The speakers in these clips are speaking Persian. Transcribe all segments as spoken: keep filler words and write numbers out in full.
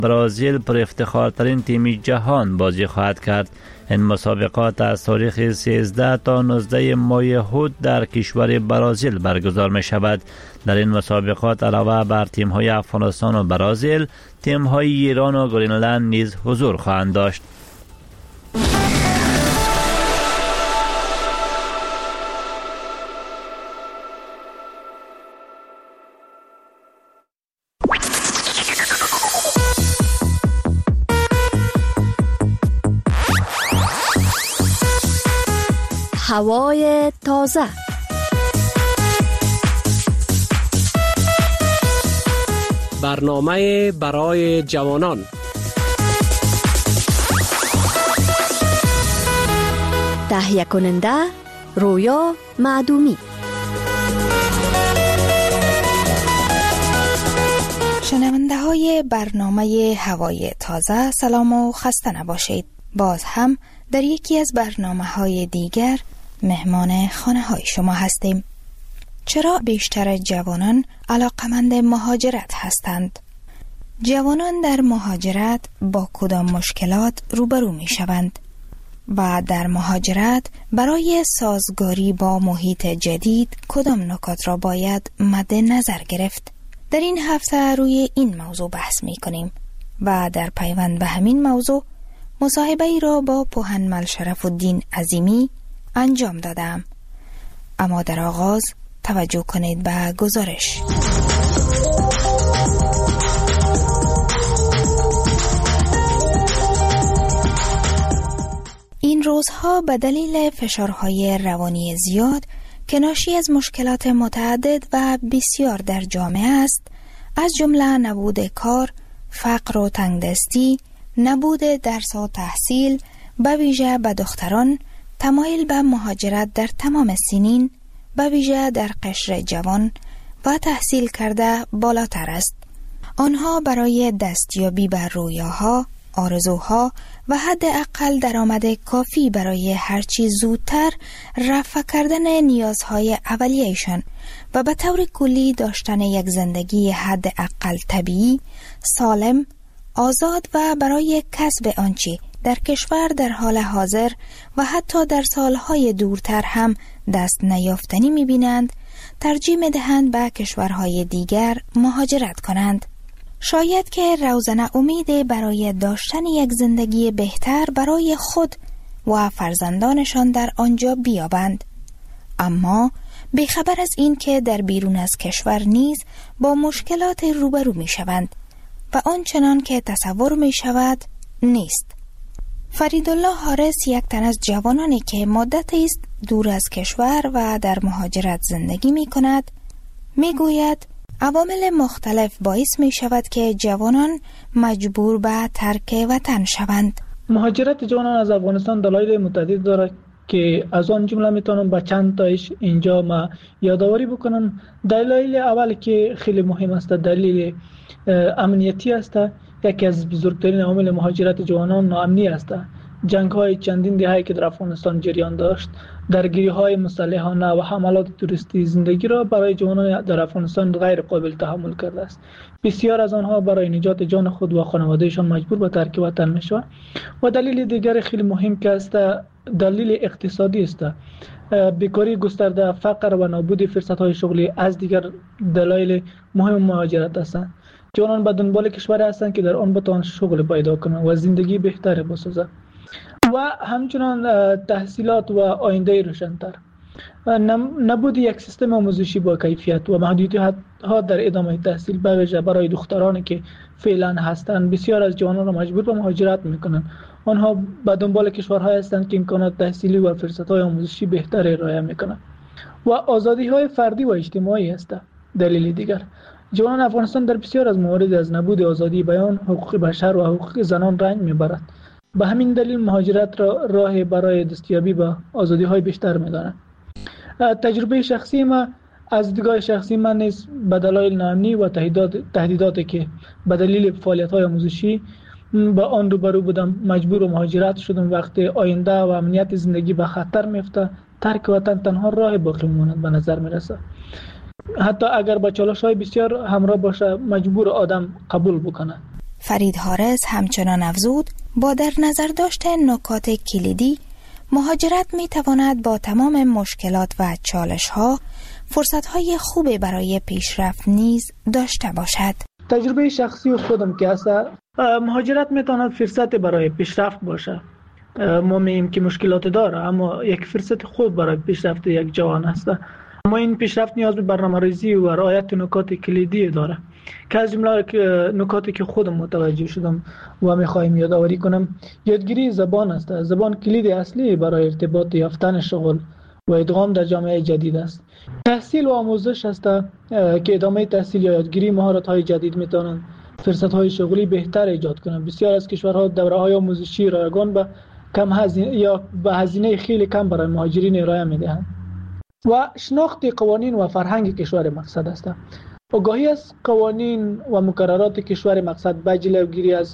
برزیل پر افتخارترین تیم جهان بازی خواهد کرد. این مسابقات از تاریخ سیزده تا نوزده ماه هود در کشور برزیل برگزار می شود. در این مسابقات علاوه بر تیم های افغانستان و برزیل، تیم های ایران و گرینلند نیز حضور خواهند داشت. هوای تازه. برنامه برای جوانان. تهیه کننده رویا معدومی. شنونده های برنامه هوای تازه، سلام و خسته نباشید. باز هم در یکی از برنامه های دیگر مهمان خانه های شما هستیم. چرا بیشتر جوانان علاقمند مهاجرت هستند؟ جوانان در مهاجرت با کدام مشکلات روبرو می شوند؟ و در مهاجرت برای سازگاری با محیط جدید کدام نکات را باید مد نظر گرفت؟ در این هفته روی این موضوع بحث می کنیم و در پیوند به همین موضوع مصاحبه ای را با پوهنمل شرف‌الدین عظیمی انجام دادم. اما در آغاز توجه کنید به گزارش. این روزها به دلیل فشارهای روانی زیاد که ناشی از مشکلات متعدد و بسیار در جامعه است، از جمله نبود کار، فقر و تنگدستی، نبود درس و تحصیل، به ویژه به دختران تمایل به مهاجرت در تمام سنین، به ویژه در قشر جوان و تحصیل کرده بالاتر است. آنها برای دستیابی به رویاها، آرزوها و حداقل درآمد کافی برای هرچی زودتر رفع کردن نیازهای اولیه‌شان و به طور کلی داشتن یک زندگی حداقل طبیعی، سالم، آزاد و برای کسب آنچه در کشور در حال حاضر و حتی در سالهای دورتر هم دست نیافتنی می‌بینند، ترجیح می‌دهند به کشورهای دیگر مهاجرت کنند. شاید که روزنه امید برای داشتن یک زندگی بهتر برای خود و فرزندانشان در آنجا بیابند، اما بیخبر از این که در بیرون از کشور نیز با مشکلات روبرو می‌شوند و آنچنان که تصور می‌شود نیست. فریدالله حارس یک تن از جوانانی که مدتی است دور از کشور و در مهاجرت زندگی می کند می گوید عوامل مختلف باعث می شود که جوانان مجبور به ترک وطن شوند. مهاجرت جوانان از افغانستان دلایل متعدد دارد که از آن جمله میتونم با چند تایش اینجا ما یادآوری بکنم. دلایل اول که خیلی مهم است دلیل امنیتی است. یکی از بزرگترین عوامل مهاجرت جوانان ناامنی است. جنگ های چندین دهه که در افغانستان جریان داشت، درگیری های مسلحانه و حملات توریستی زندگی را برای جوانان در افغانستان غیر قابل تحمل کرده است. بسیار از آنها برای نجات جان خود و خانوادهشان مجبور به ترک وطن میشوند. و دلیل دیگر خیلی مهم که است دلیل اقتصادی است. بیکاری گسترده، فقر و نابود فرصت های شغلی از دیگر دلایل مهم مهاجرت هستند. جوانان به دنبال کشوری هستند که در آن بتوان شغل پیدا کنند و زندگی بهتری بسازند و همچنان تحصیلات و آینده روشن‌تر. نبود یک سیستم آموزشی با کیفیت و محدودیت‌ها در ادامه تحصیل به ویژه برای دخترانی که فعلا هستند بسیار از جوانان را مجبور به مهاجرت می‌کنند. آنها به دنبال کشورهایی هستند که امکانات تحصیلی و فرصت‌های آموزشی بهتری ارائه می‌کنند و آزادی‌های فردی و اجتماعی هستند. دلیل دیگر، جوانان افغانستان در بسیار از موارد از نبود آزادی بیان، حقوق بشر و حقوق زنان رنج میبرند. به همین دلیل مهاجرت را راه برای دستیابی به آزادی‌های بیشتر می‌دانند. تجربه شخصی ما از دیدگاه شخصی من نیز به دلایل ناامنی و تهدیدات تهدیداتی که به دلیل فعالیت‌های آموزشی با آن روبرو بودم مجبور به مهاجرت شدم. وقتی آینده و امنیت زندگی به خطر میفته، ترک وطن تنها راه باقی میماند به نظر میرسه. حتی اگر با چالش‌های بسیار همراه باشه مجبور آدم قبول بکنه. فرید حارس همچنان افزود با در نظر داشتن نکات کلیدی، مهاجرت می تواند با تمام مشکلات و چالش ها فرصت های خوبی برای پیشرفت نیز داشته باشد. تجربه شخصی خودم که است، مهاجرت می تواند فرصت برای پیشرفت باشه. ما میگیم که مشکلات داره، اما یک فرصت خوب برای پیشرفت یک جوان است. اما این پیشرفت نیاز به برنامه‌ریزی و رعایت نکات کلیدی داره که از جمله نکاتی که خودم متوجه شدم و میخوایم یادآوری کنم، یادگیری زبان است. زبان کلید اصلی برای ارتباط یافتن شغل و ادغام در جامعه جدید است. تحصیل و آموزش است که ادامه تحصیل یا یادگیری مهارت‌های جدید میتونن فرصت‌های شغلی بهتر ایجاد کنند. بسیار از کشورها دوره‌های آموزشی رایگان به کم هزینه یا به هزینه خیلی کم برای مهاجرین ارائه میدهند. و شناخت قوانین و فرهنگ کشور مقصد است. آگاهی از قوانین و مقررات کشور مقصد به جلوگیری از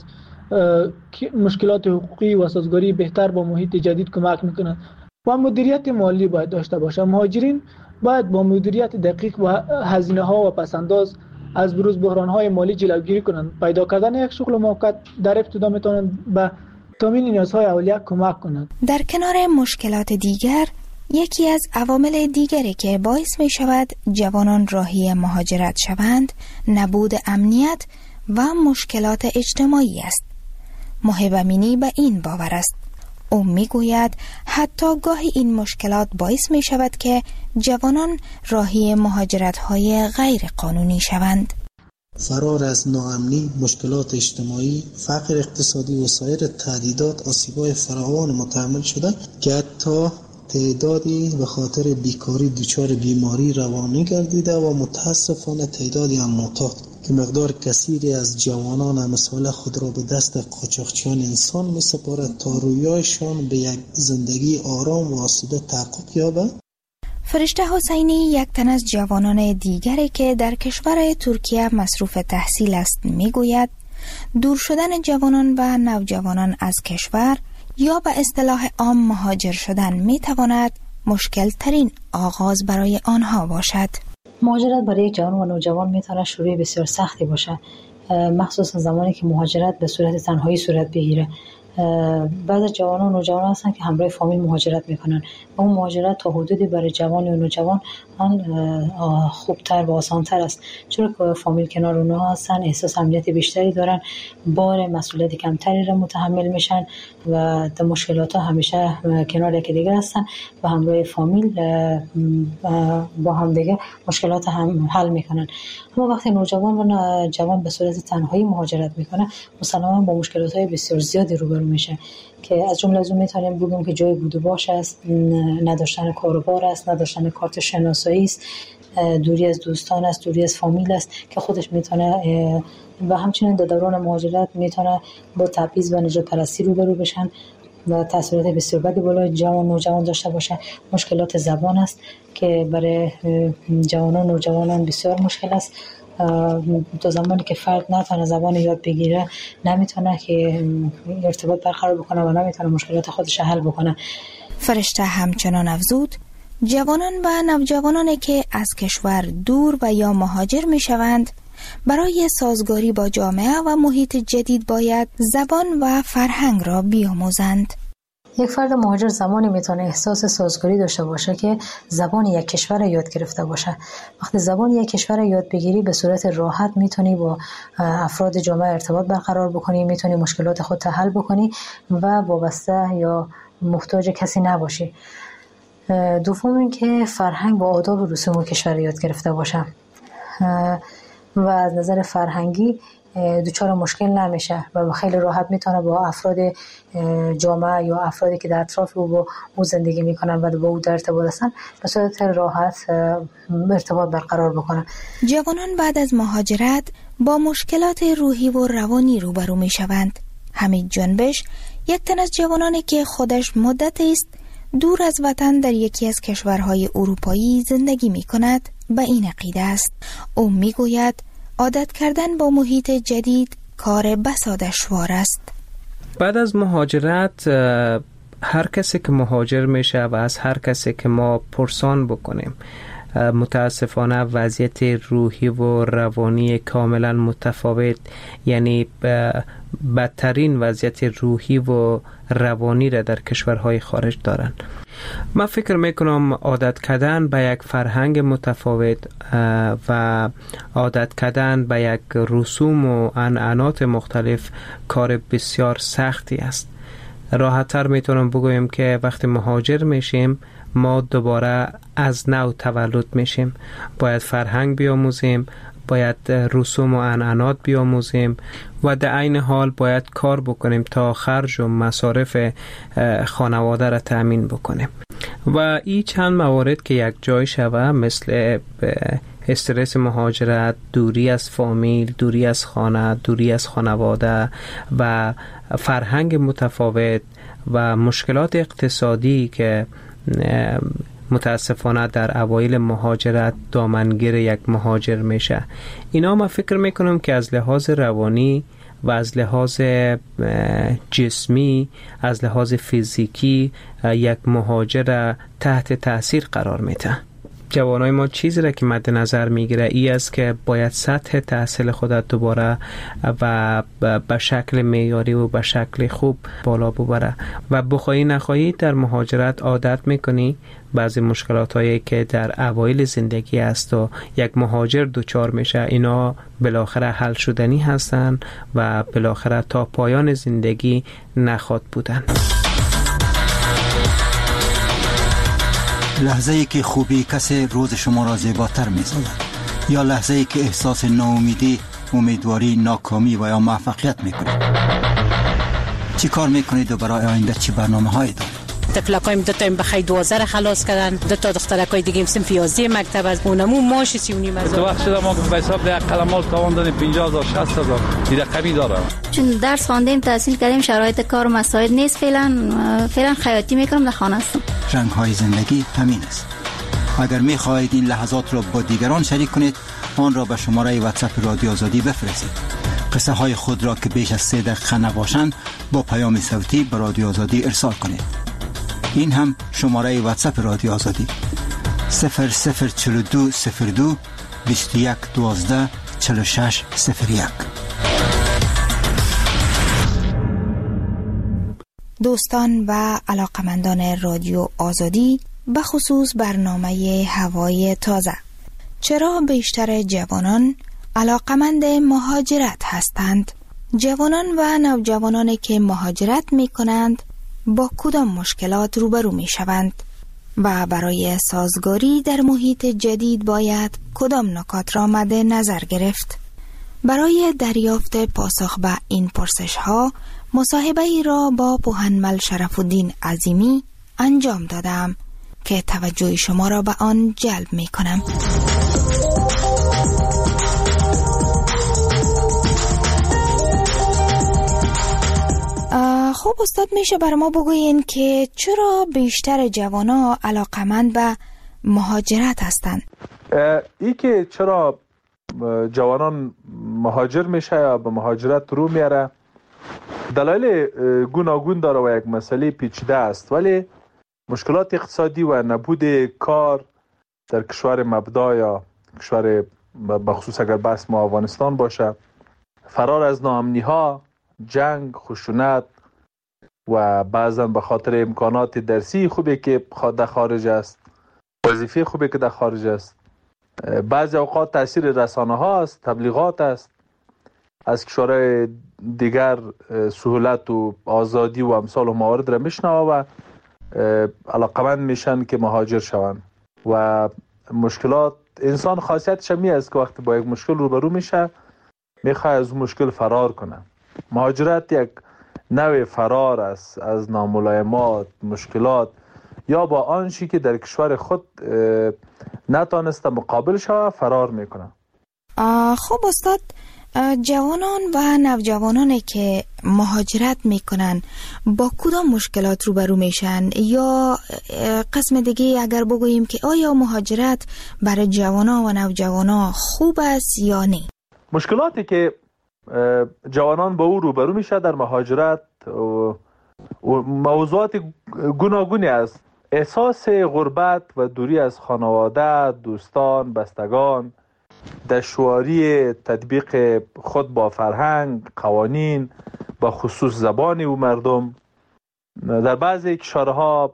مشکلات حقوقی و سازگاری بهتر با محیط جدید کمک میکنند. و مدیریت مالی باید داشته باشه. مهاجرین باید با مدیریت دقیق و هزینه ها و پسنداز از بروز بحران های مالی جلوگیری کنند. پیدا کردن یک شغل موقت در ابتدا میتونند به تامین نیازهای اولیه کمک کنند. در کنار مشکلات دیگر، یکی از عوامل دیگری که باعث می شود جوانان راهی مهاجرت شوند، نبود امنیت و مشکلات اجتماعی است. محب امینی به این باور است. او می گوید حتی گاهی این مشکلات باعث می شود که جوانان راهی مهاجرت های غیر قانونی شوند. فرار از ناامنی، مشکلات اجتماعی، فقر اقتصادی و سایر تهدیدات آسیب‌های فراوان متحمل شده که حتی تعدادی به خاطر بیکاری دچار بیماری روانی گردیده و متاسفانه تعدادی هم معتاد که مقدار کثیری از جوانان امثال خود را به دست قاچاقچیان انسان می سپارد تا رویایشان به یک زندگی آرام و آسوده تحقق یابد. فرشته حسینی یک تن از جوانان دیگری که در کشور ترکیه مصروف تحصیل است میگوید دور شدن جوانان و نوجوانان از کشور یا به اصطلاح عام مهاجر شدن میتواند مشکل ترین آغاز برای آنها باشد. مهاجرت برای یک جوان و نوجوان میتواند شروع بسیار سختی باشه، مخصوصا زمانی که مهاجرت به صورت تنهایی صورت بگیره. بعض از جوانان و نوجوانان هستن که همراه فامیل مهاجرت میکنن و اون مهاجرت تا حدودی برای جوان و نوجوان خوبتر و آسانتر است، چون که فامیل کنار اونها هستن، احساس امنیت بیشتری دارن، بار مسئولیت کمتری را متحمل میشن و در مشکلات ها همیشه کنار یکی دیگه هستن و همراه فامیل با هم دیگه مشکلات هم حل میکنن. اما وقتی نوجوان و جوان به صورت تنهایی مهاجرت میکنه، مسلماً با مشکلات های بسیار زیادی روبرو میشه که از جمله از اون میتونیم بگیم که جای بود و باش است، نداشتن کاروبار است، نداشتن کارت شناسایی است، دوری از دوستان است، دوری از فامیل است که خودش میتونه و همچنین در دوران مهاجرت میتونه با تبعیض و نجات پرستی روبرو بشن و تاثیرات بسیار بدی بالای جوان و نوجوان داشته باشه. مشکلات زبان است که برای جوانان و نوجوانان بسیار مشکل است. تا زمانی که فرد نتونه زبان یاد بگیره، نمیتونه که ارتباط برقرار بکنه و نمیتونه مشکلات خودش حل بکنه. فرشته همچنان افزود جوانان و نوجوانانی که از کشور دور و یا مهاجر می شوند برای سازگاری با جامعه و محیط جدید باید زبان و فرهنگ را بیاموزند. یک فرد مهاجر زمانی میتونه احساس سازگاری داشته باشه که زبان یک کشور یاد گرفته باشه. وقتی زبان یک کشور یاد بگیری، به صورت راحت میتونی با افراد جامعه ارتباط برقرار بکنی، میتونی مشکلات خود را حل بکنی و وابسته یا محتاج کسی نباشی. دوم این که فرهنگ و آداب و رسوم کشور یاد گرفته باشه و از نظر فرهنگی دچار مشکل نمیشه و خیلی راحت میتونه با افراد جامعه یا افرادی که در اطراف او با او زندگی میکنن و با او در ارتباط هستن به صورت راحت ارتباط برقرار بکنن. جوانان بعد از مهاجرت با مشکلات روحی و روانی روبرو میشوند. حمید جنبش یک تن از جوانانی که خودش مدت است دور از وطن در یکی از کشورهای اروپایی زندگی میکند به این عقیده است. او میگوید عادت کردن با محیط جدید کار بسا دشوار است. بعد از مهاجرت هر کسی که مهاجر میشه و از هر کسی که ما پرسان بکنیم متاسفانه وضعیت روحی و روانی کاملا متفاوت، یعنی بدترین وضعیت روحی و روانی را در کشورهای خارج دارند. من فکر میکنم عادت کردن به یک فرهنگ متفاوت و عادت کردن به یک رسوم و عنعنات مختلف کار بسیار سختی است. راحت‌تر میتونم بگویم که وقتی مهاجر میشیم ما دوباره از نو تولد میشیم، باید فرهنگ بیاموزیم، باید رسوم و عنعنات بیاموزیم و در عین حال باید کار بکنیم تا خرج و مصارف خانواده را تأمین بکنیم. و این چند موارد که یک جای شوه، مثل استرس مهاجرت، دوری از فامیل، دوری از خانه، دوری از خانواده و فرهنگ متفاوت و مشکلات اقتصادی که متاسفانه در اوایل مهاجرت دامنگیر یک مهاجر میشه، اینا ما فکر میکنم که از لحاظ روانی و از لحاظ جسمی، از لحاظ فیزیکی یک مهاجر تحت تاثیر قرار میده. جوانای ما چیزی را که مد نظر میگیره ای است که باید سطح تحصیل خودت دوباره و به شکل معیاری و به شکل خوب بالا ببره و بخوایی نخواهی در مهاجرت عادت میکنی بعضی مشکلات هایی که در اوایل زندگی است و یک مهاجر دوچار میشه، اینا بالاخره حل شدنی هستن و بالاخره تا پایان زندگی نخواد بودن. لحظه ای که خوبی کسی روز شما را زیباتر می سازد، یا لحظه ای که احساس ناامیدی، امیدواری، ناکامی و یا موفقیت می کنید. چی کار می کنید و برای آینده چی برنامه هایی دارید؟ تفلکایم دو تا بخای دوازده خلاص کردن، دو تا دخترکای دیگه صنف یازده مکتب از اونمو ماش سی و نیم هزار. تو وقت شده ما به حساب ده قلمال تاوان دادیم پنجاه هزار شصت هزار این رقمی داره. چون درس خواندیم، تحصیل کردیم، شرایط کار مساعد نیست، فعلا فعلا خیاطی میکنم، در خانه هستم. رنگ های زندگی همین است. اگر می خواهید این لحظات را با دیگران شریک کنید، آن را به شماره واتساپ رادیو آزادی بفرستید. قصه های خود را که بیش از سه دقیقه نباشند با پیام صوتی به رادیو آزادی ارسال کنید. این هم شماره واتساپ رادیو آزادی صفر صفر چهل و دو صفر دو بیست و یک دوازده چهل و شش صفر یک. دوستان و علاقمندان رادیو آزادی، به خصوص برنامه هوای تازه، چرا بیشتر جوانان علاقمند مهاجرت هستند؟ جوانان و نوجوانانی که مهاجرت می کنند با کدام مشکلات روبرو می شوند و برای سازگاری در محیط جدید باید کدام نکات را مد نظر گرفت؟ برای دریافت پاسخ به این پرسش ها مصاحبه ای را با پوهنمل شرف الدین عظیمی انجام دادم که توجه شما را به آن جلب می کنم. خب استاد، میشه بر ما بگوین که چرا بیشتر جوانا علاقمند به مهاجرت هستند؟ ای که چرا جوانان مهاجر میشه یا به مهاجرت رو میاره دلایل گوناگون داره و یک مسئله پیچیده است، ولی مشکلات اقتصادی و نبود کار در کشور مبدا یا کشور بخصوص اگر بحث ما افغانستان باشه، فرار از ناامنی ها، جنگ، خشونت و بعضا به خاطر امکانات درسی خوبی که در خارج است، وظیفه خوبی که در خارج است، بعضی اوقات تاثیر رسانه ها است، تبلیغات است، از کشورهای دیگر سهولت و آزادی و امثال و موارد را میشنوه و علاقمند میشن که مهاجر شوند. و مشکلات انسان خاصیتش می است که وقتی با یک مشکل روبرو میشه میخواد از اون مشکل فرار کنه. مهاجرت یک نوع فرار است از ناملایمات، مشکلات یا با آنچه که در کشور خود نتانسته مقابل شوه فرار میکنه. خب استاد، جوانان و نوجوانانی که مهاجرت میکنن با کدام مشکلات روبرو میشن؟ یا قسم دیگه اگر بگوییم که آیا مهاجرت برای جوانان و نوجوانان خوب است یا نه؟ مشکلاتی که جوانان با او روبرو میشه در مهاجرت و موضوعات گوناگونی است. احساس غربت و دوری از خانواده، دوستان، بستگان، دشواری تطبیق خود با فرهنگ، قوانین و خصوص زبان او مردم، در بعضی کشورها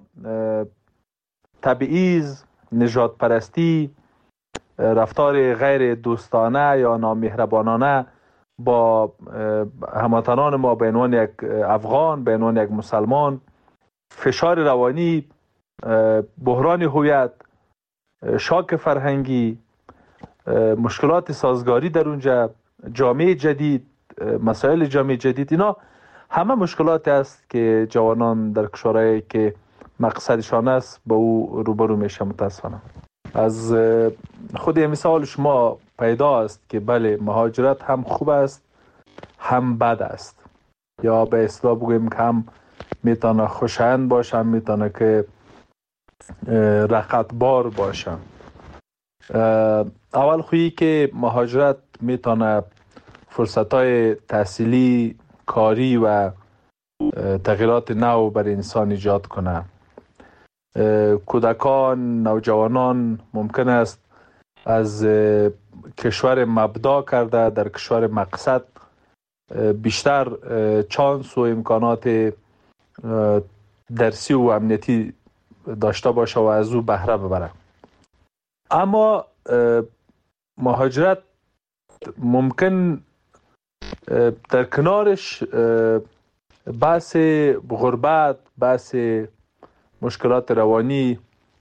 تبعیض، نژاد پرستی، رفتار غیر دوستانه یا نامهربانانه با هموطنان ما به عنوان یک افغان، به عنوان یک مسلمان، فشار روانی، بحران هویت، شاک فرهنگی، مشکلات سازگاری در اونجا، جامعه جدید، مسائل جامعه جدید، اینا همه مشکلاتی است که جوانان در کشورهایی که مقصدشان است با او روبرو میشه. متاسفانه از خود مثال شما پیدا است که بله، مهاجرت هم خوب است هم بد است، یا به اصطلاح بگوییم که هم میتونه خوشایند باشه، هم میتونه که رقتبار باشه. اول خویی که مهاجرت میتونه فرصتهای تحصیلی، کاری و تغییرات نو بر انسان ایجاد کنه. کودکان، نوجوانان ممکن است از کشور مبدا کرده در کشور مقصد بیشتر چانس و امکانات درسی و امنیتی داشته باشه و از او بهره ببره. اما مهاجرت ممکن در کنارش بحث غربت، بحث مشکلات روانی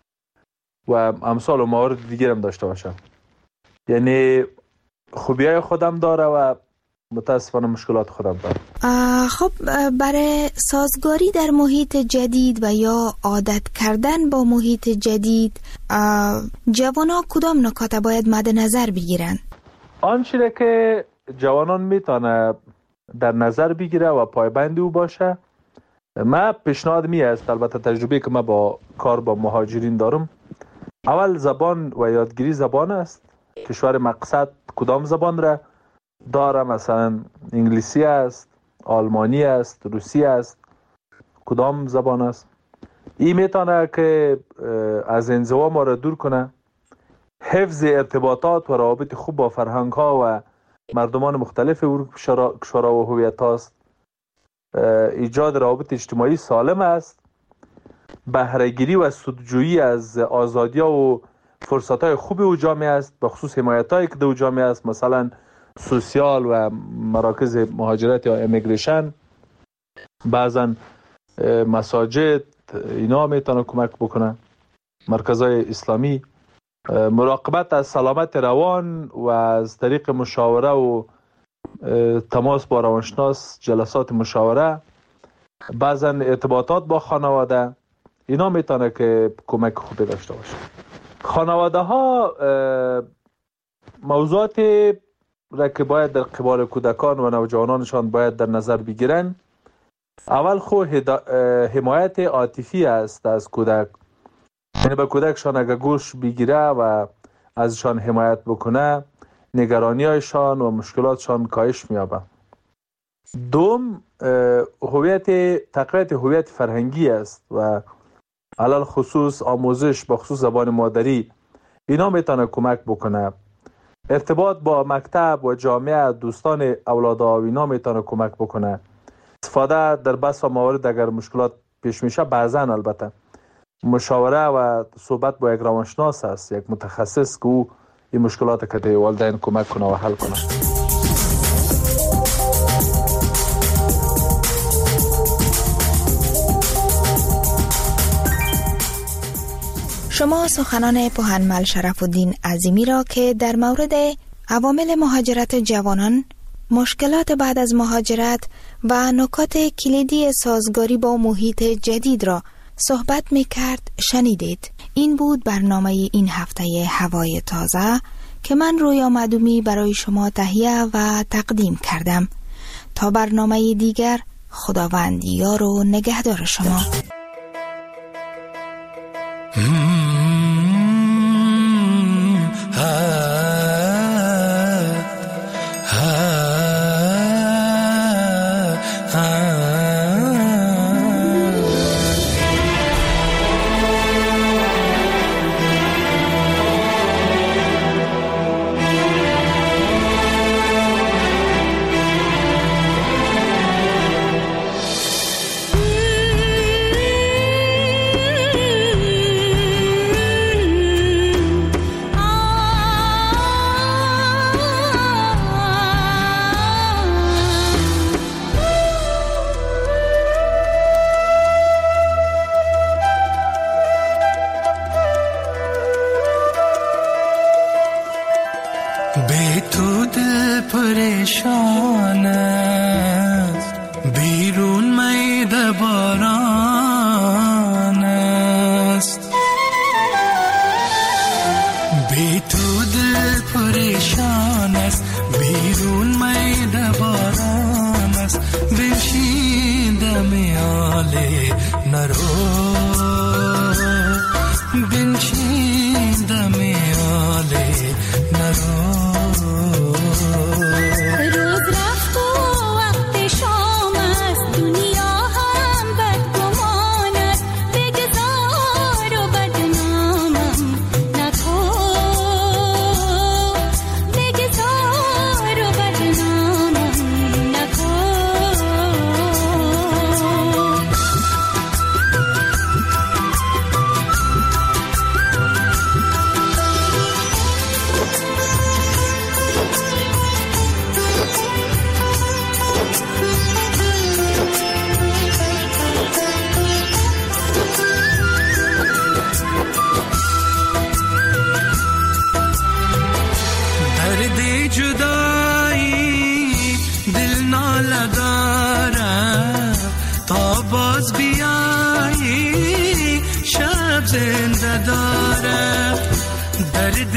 و امثال و موارد دیگر هم داشته باشه. یعنی خوبیای خودم داره و متاسفانه مشکلات خودم داره. خب برای سازگاری در محیط جدید و یا عادت کردن با محیط جدید، جوانان کدام نکات باید مد نظر بگیرن؟ آنچه که جوانان میتونه در نظر بگیره و پایبند او باشه، من پیشنهاد می است، البته تجربه که من با کار با مهاجرین دارم، اول زبان و یادگیری زبان است. کشور مقصد کدام زبان را داره؟ مثلا انگلیسی است، آلمانی است، روسی است، کدام زبان است؟ این میتونه که از انزوا ما را دور کنه. حفظ ارتباطات و روابط خوب با فرهنگ ها و مردمان مختلف کشورها و هویت هاست. ایجاد روابط اجتماعی سالم است. بهره‌گیری و سودجویی از آزادی ها و فرصت های خوب او جامعه است، به خصوص حمایت هایی که در جامعه است، مثلا سوسیال و مراکز مهاجرت یا امیگریشن، بعضا مساجد، اینا میتونه کمک بکنه، مرکزهای اسلامی، مراقبت از سلامت روان و از طریق مشاوره و تماس با روانشناس، جلسات مشاوره، بعضا ارتباطات با خانواده، اینا میتونه که کمک خوبی داشته باشه. خانواده ها موضوعات را که باید در قبال کودکان و نوجوانانشان باید در نظر بگیرن، اول خو حمایت عاطفی است از کودک، یعنی به کودکشان اگر گوش بگیره و ازشان حمایت بکنه، نگرانی هایشان و مشکلاتشان کاهش میابه. دوم، هویت تقویت هویت فرهنگی است و علل خصوص آموزش به خصوص زبان مادری، اینا میتونه کمک بکنه. ارتباط با مکتب و جامعه، دوستان اولادا و اینا میتونه کمک بکنه. استفاده در بس و موارد اگر مشکلات پیش میشه، بعضا البته مشاوره و صحبت با یک روانشناس است، یک متخصص که او این مشکلات که در والدین کمک کنه و حل کنه. شما سخنان پوهنمل شرف الدین عظیمی را که در مورد عوامل مهاجرت جوانان، مشکلات بعد از مهاجرت و نکات کلیدی سازگاری با محیط جدید را صحبت می کرد شنیدید. این بود برنامه این هفته هوای تازه که من رویا معدومی برای شما تهیه و تقدیم کردم. تا برنامه دیگر، خداوند یار و نگهدار شما. بیرون میده باران است، بی تو دل پریشان است. بیرون میده باران است، بنشینده میاله نرو، بنشینده میاله نرو. روز رفت و وقت شام است، دنیا هم بدگمان است. بگذار و بدنامم نکن، بگذار و بدنامم نکن. درد جدایی دل ناله داره، تا باز بیایی شب زنده داره. درد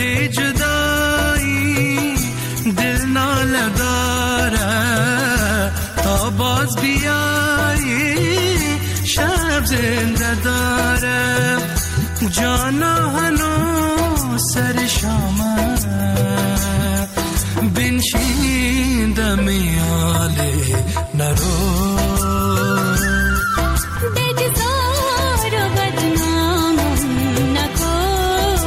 جدایی دل ناله داره، تا باز بیایی شب زنده داره. جانا هنوز سر شامه، بنشینده میاله نرو، بگذار و بدنامم نکن.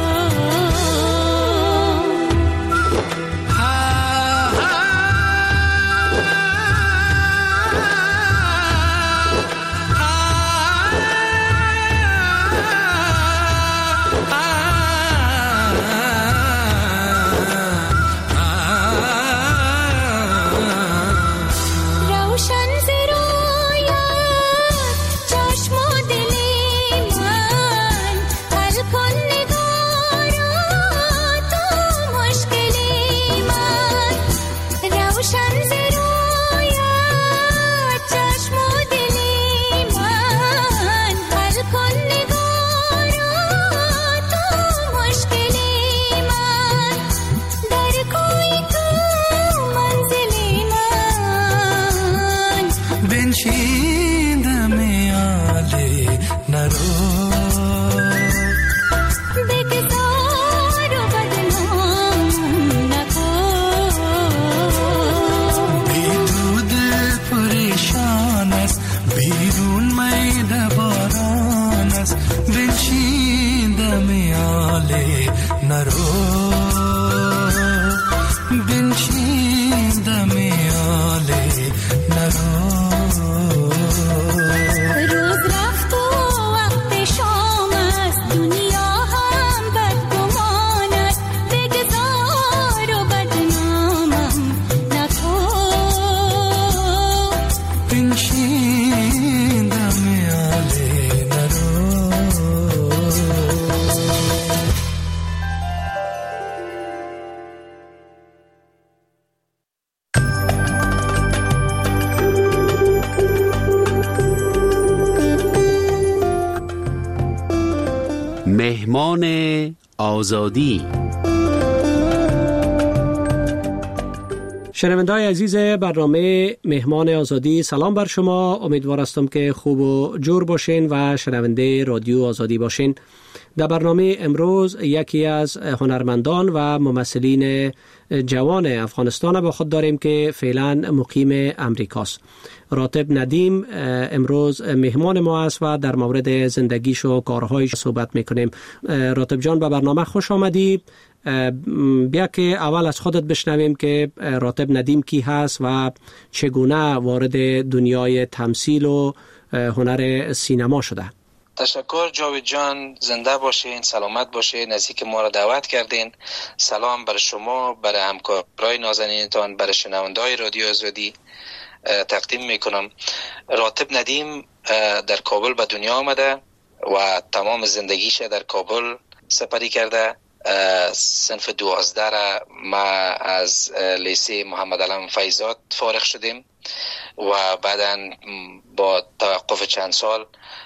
روشن ز رویت چشم و دلی من، حل کن نگارا تو مشکلی من. روشن ز رویت چشم و دلی من، حل کن نگارا تو مشکلی من. در کوی تو منزلی من، بنشینده میاله نرو، بگذار و بدنامم نکن. بی تو دل پریشان است، بیرون میده باران است. بنشینده میاله نرو، بنشینده میاله نرو. روز رفت و وقت شام است، دنیا هم بدگمان است. بگذار و بدنامم نکن، بنشینده میاله نرو. مهمان آزادی. شنونده‌های عزیز برنامه مهمان آزادی، سلام بر شما. امیدوار هستم که خوب و جور باشین و شنونده رادیو آزادی باشین. در برنامه امروز یکی از هنرمندان و ممثلین جوان افغانستان با خود داریم که فعلا مقیم امریکاست. راتب ندیم امروز مهمان ما است و در مورد زندگیش و کارهایش صحبت میکنیم. راتب جان به برنامه خوش آمدی. بیا که اول از خودت بشنویم که راتب ندیم کی هست و چگونه وارد دنیای تمثیل و هنر سینما شده. تشکر جاوید جان، زنده باشین، سلامت باشین، نزدیک ما را دعوت کردین. سلام بر شما، بر همکارای نازنینتان، بر شنونده‌های رادیو آزادی تقدیم میکنم. راتب ندیم در کابل به دنیا آمده و تمام زندگیش در کابل سپری کرده صنف دوازده را ما از لیسه محمد علم فیضات فارغ شدیم و بعدا با توقف چند سال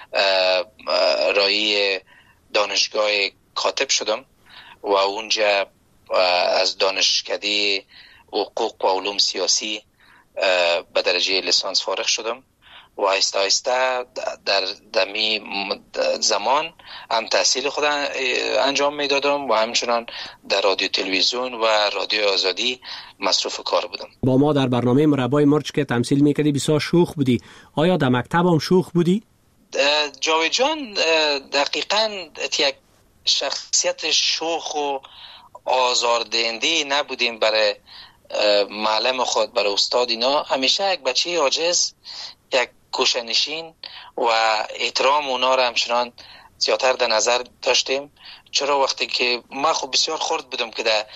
رای دانشگاه کاتب شدم و اونجا از دانشکده حقوق و علوم سیاسی به درجه لیسانس فارغ شدم و آهسته آهسته در دمی زمان هم تحصیل خود انجام میدادم و همچنان در رادیو تلویزیون و رادیو آزادی مصروف کار بودم. با ما در برنامه مربای مرچ که تمثیل میکردی بسیار شوخ بودی. آیا در مکتب هم شوخ بودی؟ جاوید جان دقیقاً یک شخصیت شوخ و آزاردهنده نبودیم برای معلم خود، برای استاد اینا. همیشه یک بچه عاجز، یک کوشنشین و احترام اونا را همچنان زیادتر در نظر داشتیم. چرا وقتی که من خب بسیار خرد بودم که در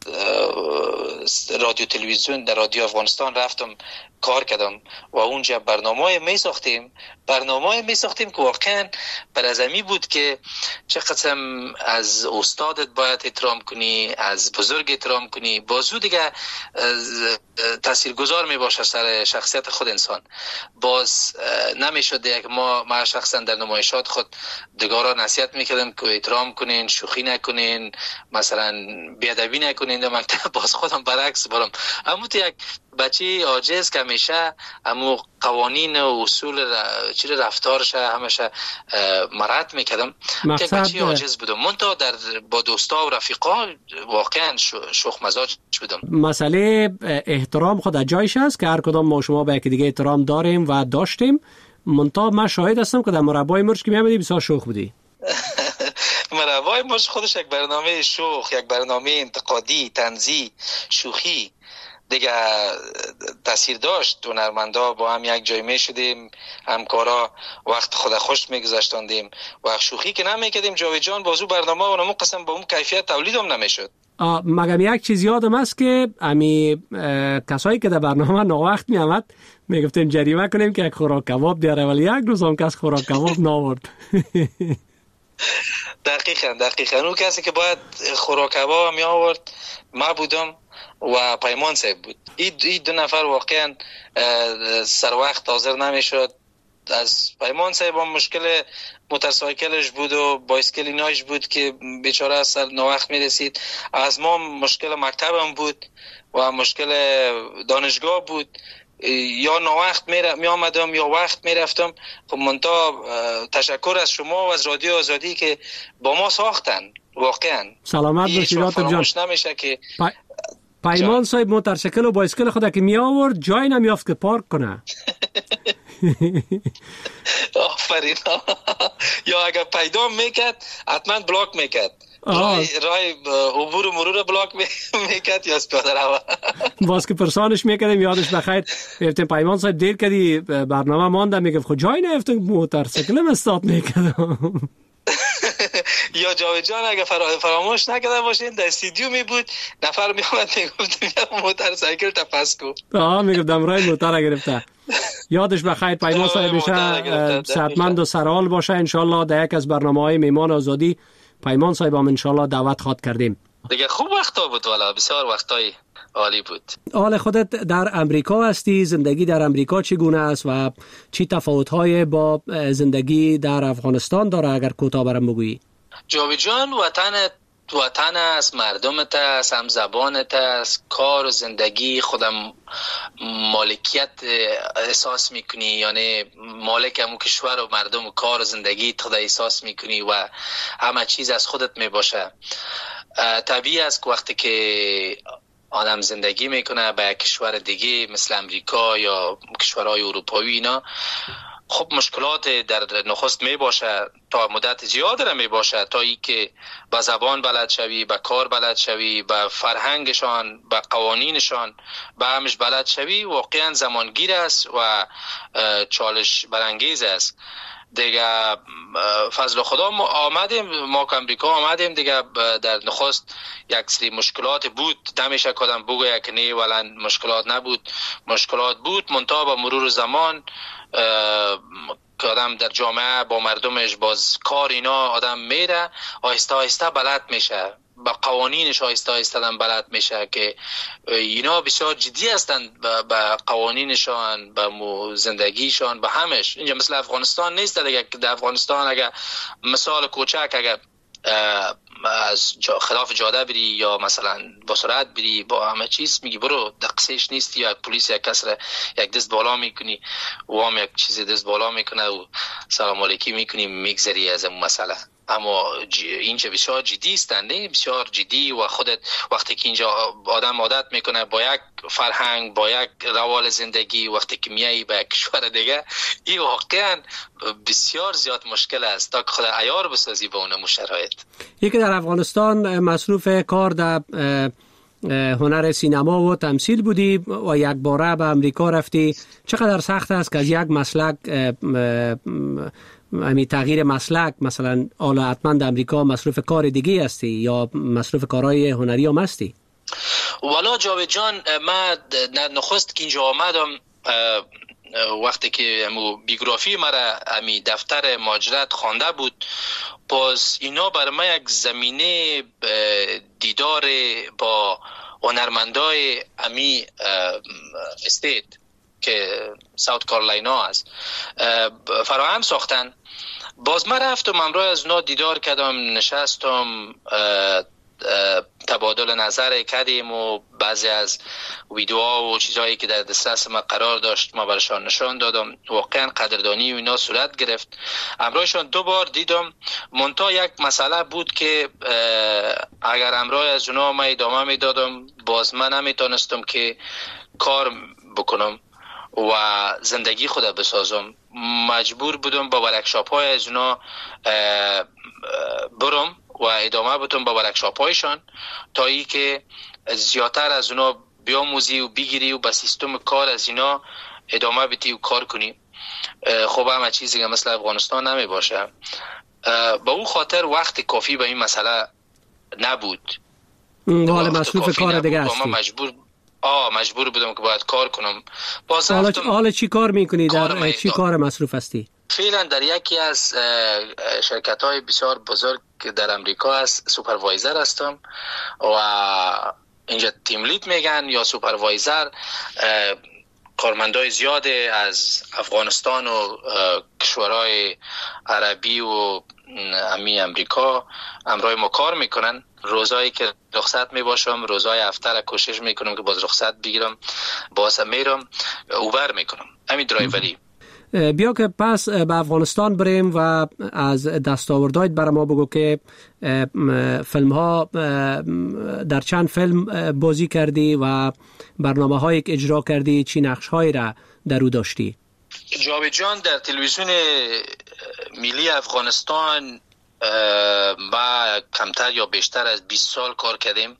رادیو تلویزیون در رادیو افغانستان رفتم کار کردم و اونجا برنامه می ساختیم برنامه می ساختیم که واقعا بر از امی بود که چه قسم از استادت باید احترام کنی، از بزرگ احترام کنی، بازو دیگه تاثیرگذار می باشه سر شخصیت خود انسان. باز نمی شده که ما ما شخصا در نمایشات خود دیگران نصیحت میکردم که احترام کنین، شوخی نکنین، مثلا بیادبی نکنین در مکتب. باز خودم برعکس برم. اما تو یک بچه عاجز که همیشه امو قوانین و اصول ر... چیز رفتارش همیشه مراعات میکردم که بچه عاجز بودم. من تا در با دوستا و رفیقا واقعا شوخ مزاج بودم. مسئله احترام خود از جایش است که هر کدام ما شما به یکی دیگه احترام داریم و داشتیم. منتها من شاهد هستم که در مربای مرچ که میامدی بسیار شوخ بودی. مربای مرچ خودش یک برنامه شوخ، یک برنامه انتقادی، طنزی، شوخی دیگه تاثیر داشت. هنرمندا با هم یک جای می شدیم، همکارا وقت خود خوش میگذاشتاندیم و شوخی که نمیکردیم. جاوید جان بازو برنامه و نمو قسم با اون کیفیت تولید هم نمیشد. مگم یک چیز یادم است که امی کسایی که در برنامه ناوقت می آمد می گفتیم جریمه کنیم که یک خوراک کباب دیاره، ولی یک روز هم کس خوراک کباب ناورد. دقیقاً دقیقاً اون کسی که باید خوراک کباب می آورد ما بودم و پیمان صاحب بود. این دو نفر واقعا سر وقت حاضر نمیشد. از پیمان صاحب هم مشکل موتورسایکلش بود و بایسکل ایناش بود که بیچاره سر ناوقت میرسید. از ما مشکل مکتبم بود و مشکل دانشگاه بود. یا ناوقت می آمدم یا وقت می رفتم. خب منتها تشکر از شما و از رادیو آزادی که با ما ساختن. واقعا سلامت باشید راتب جان. نمیشه که پا... پیمان صاحب موتورسایکل و بایسکل خود که می آورد جای نمیافت که پارک کنه. آفرین. یا اگر پیدا میکرد حتما بلاک میکرد. رای رای عبور و مرور بلاک میکرد یا پیاده رو. باز که پرسانش میکردیم یادش بخیر گفتیم پیمان صاحب دیر کردی برنامه مانده، میگفت خود جای نیفتم موتورسایکلم استارت میکردم. یا جاوید جان اگه فراموش نکرده باشین در استودیو می بود نفر می اومد میگفت موتورسایکل تا پس کو. آها میگفتم رای موتور گرفته. یادش بخیر پیمان صاحب بشه صحتمند و سرحال باشه. انشالله در یک از برنامه‌های میمان آزادی پیمان صاحب هم انشالله دعوت خواد کردیم. دیگه خوب وقتا بود والا، بسیار وقتای عالی بود. حال خودت در امریکا هستی، زندگی در امریکا چگونه است و چی تفاوت‌های با زندگی در افغانستان داره اگر کوتاه برام بگویی؟ جاوید جان وطن وطن است، مردمت است، هم زبانت است، کار و زندگی خودم مالکیت احساس میکنی، یعنی مالک همون کشور و مردم و کار و زندگی خود احساس میکنی و همه چیز از خودت میباشه. طبیعی است که وقتی که آدم زندگی میکنه به کشور دیگه مثل امریکا یا کشورهای اروپایی اینا، خب مشکلات در نخست می باشه، تا مدت زیاد را می باشه، تا ای که با زبان بلد شوی، با کار بلد شوی، با فرهنگشان، با قوانینشان، با همش بلد شوی، واقعا زمانگیر است و چالش برانگیز است. دیگه فضل خدا ما آمدیم، ما که امریکا آمدیم دیگه در نخست یک سری مشکلات بود، نمیشه کدام بگویه که نه ولن مشکلات نبود، مشکلات بود، منتها با مرور زمان که آدم در جامعه با مردمش باز کار اینا آدم میره، آهسته آهسته بلد میشه. به قوانینش آهسته آهسته بلد میشه که اینا بسیار جدی هستند به قوانینشان، به زندگیشان، به همش. اینجا مثل افغانستان نیست دیگه که در افغانستان اگر مثال کوچک اگر از جا خلاف جاده بری یا مثلا با سرعت بری با همه چیز میگی برو دقیقش نیستی، یا پلیس یک کس را یک دست بالا میکنی و هم یک چیز دست بالا میکنه و سلام علیکی میکنی میگذری از اون مسئله. اما اینجا بسیار جدی است، نه بسیار جدی. و خودت وقتی که اینجا آدم عادت میکنه با یک فرهنگ، با یک روال زندگی، وقتی که میایی به کشور دیگه این واقعا بسیار زیاد مشکل است تا که خود عیار بسازی به اون شرایط. یکی در افغانستان مصروف کار در هنر سینما و تمثیل بودی و یک باره به امریکا رفتی. چقدر سخت است که از یک مسلک امی تغییر مسلک، مثلا حالا حتما در امریکا مصروف کار دیگه هستی یا مصروف کارهای هنری هم هستی؟ والا جاوید جان، من نخست که اینجا آمدم وقتی که امو بیوگرافی مرا امی دفتر مهاجرت خوانده بود، باز اینا بر من یک زمینه دیدار با هنرمندای امی استیت که ساوت کارولاینا است فراهم ساختن. باز من رفتم امروز از اونا دیدار کردم، نشستم، تبادل نظر کردیم و بعضی از ویدیوها و چیزهایی که در دسترس ما قرار داشت ما برشان نشان دادم. واقعا قدردانی و اینا صورت گرفت. امروزشان دو بار دیدم. منتها یک مسئله بود که اگر امروز از اونا ما ادامه میدادم باز من نمیتونستم که کار بکنم و زندگی خود بسازم. مجبور بودم با ورکشاپ های از اونا برم و ادامه بدم با ورکشاپ هایشان تا ای که زیادتر از اونا بیاموزی و بگیری و با سیستم کار از اینا ادامه بدی و کار کنی. خب همه چیزی که مثل افغانستان نمی باشه. با اون خاطر وقت کافی به این مسئله نبود. حالا مصروف کار دیگه هستی. مجبور آه مجبور بودم که باید کار کنم. باز حالا حالا چی کار میکنی؟ در چی کار مصروف هستی؟ فعلا در یکی از شرکت های بسیار بزرگ در امریکا است سوپروایزر هستم و اینجا تیم لید میگن یا سوپروایزر. کارمندای زیاد از افغانستان و کشورهای عربی و امی امریکا امرای ما کار میکنن. روزایی که رخصت میباشم، روزای هفته را کوشش میکنم که باز رخصت بگیرم، باز میرم اوبر میکنم، همین درایوری. بیا که پس به افغانستان بریم و از دستاوردهایت برای ما بگو که فیلم ها در چند فیلم بازی کردی و برنامه هایی که اجرا کردی چی نقش هایی را در او داشتی؟ جاوید جان، در تلویزیون ملی افغانستان ما کمتر یا بیشتر از بیست سال کار کردیم.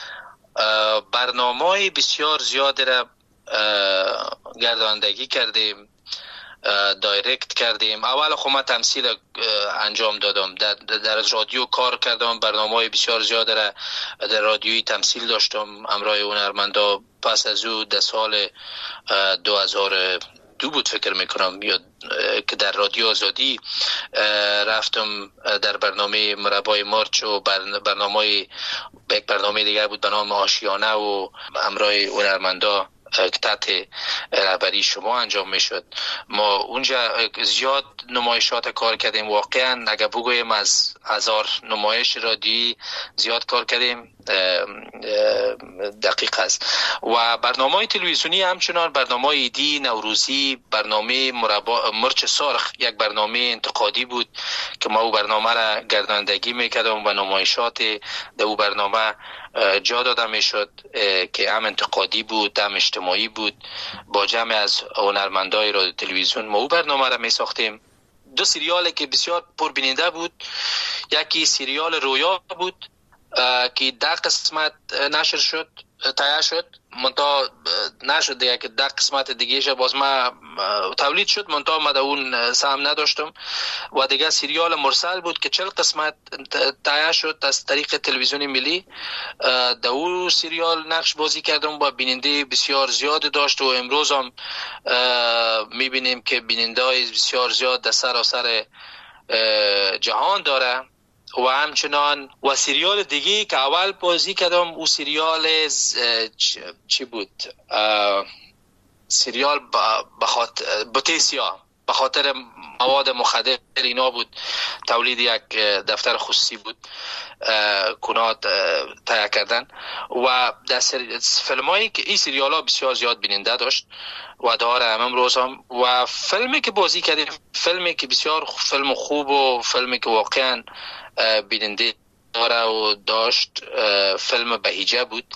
برنامه بسیار زیاد را گرداندگی کردیم، دایرکت کردیم. اول خب من تمثیل انجام دادم، در, در رادیو کار کردم، برنامه بسیار زیاد را در رادیویی تمثیل داشتم امرای هنرمندا. پس از او در سال دو هزار و دو بود فکر میکنم یا که در رادیو آزادی رفتم در برنامه مربای مارچ و برنامه یک برنامه دیگر بود به نام آشیانه و امرای هنرمندا که تحت رهبری شما انجام میشد. ما اونجا زیاد نمایشات کار کردیم. واقعا اگر بگویم از هزار نمایش رادیویی زیاد کار کردیم، دقیق است. و برنامه تلویزیونی همچنان برنامه ایدی، نوروزی، برنامه مربا مرچ سرخ یک برنامه انتقادی بود که ما او برنامه را گرداندگی میکردم و نمایشات در او برنامه جا داده میشد که هم انتقادی بود هم اجتماعی بود. با جمع از هنرمندای رادیو تلویزیون ما او برنامه را می ساختیم. دو سریالی که بسیار پربیننده بود، یکی سریال رویا بود که ده قسمت نشر شد، تایید شد، منتها نشد دیگه که ده قسمت دیگه شه باز ما تولید شد، منتها ما در اون سهم نداشتم. و دیگه سریال مرسل بود که چهل قسمت تایید شد از طریق تلویزیون ملی. در اون سریال نقش بازی کردم و بیننده بسیار زیاد داشت و امروز هم میبینیم که بیننده های بسیار زیاد در سراسر جهان داره. و همچنان و سریال دیگه که اول بازی کردم او سریال چی بود سریال بخاطر بوتیسیا به خاطر مواد مخدر اینا بود، تولید یک دفتر خصوصی بود کنات تهیه کردن و در فیلم هایی که این سریال ها بسیار زیاد بیننده داشت و داره همم روز هم و فیلمی که بازی کردیم فیلمی که بسیار فیلم خوب و فیلمی که واقعا بیننده داره و داشت فیلم بهیجه بود.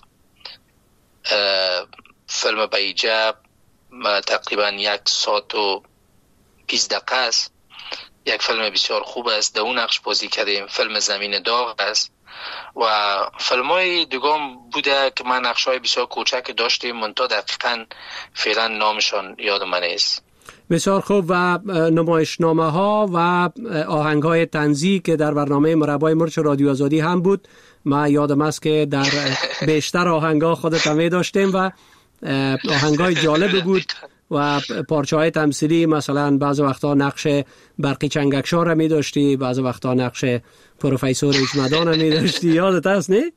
فیلم بهیجه تقریبا یک ساعت و بیست دقیقه است. یک فیلم بسیار خوب است، در اون نقش بازی کردیم. فیلم زمین داغ است و فیلم های دیگم بوده که من نقش های بسیار کوچک داشتیم منتها دقیقا فعلا نامشان یاد من است. بسیار خوب. و نمایشنامه ها و آهنگ های طنزی که در برنامه مربای مرچ رادیو آزادی هم بود، من یادم است که در بیشتر آهنگ ها خودت هم داشتیم و آهنگ های جالب بود و پارچه های تمثیلی، مثلا بعض وقتا نقش برقی چنگکشار را می داشتی، بعض وقتا نقش پروفیسور اجمدان را می داشتی. یادت هست نه؟